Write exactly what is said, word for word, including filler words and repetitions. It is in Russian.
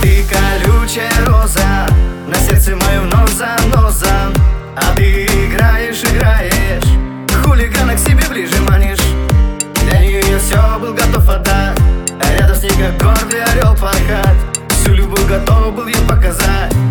ты колючая роза, на сердце моем нос за носом. А ты играешь, играешь, хулигана к себе ближе манишь. Для нее я все был готов отдать, а рядом с ней как гордый орел порхать. Всю любовь готов был ей показать.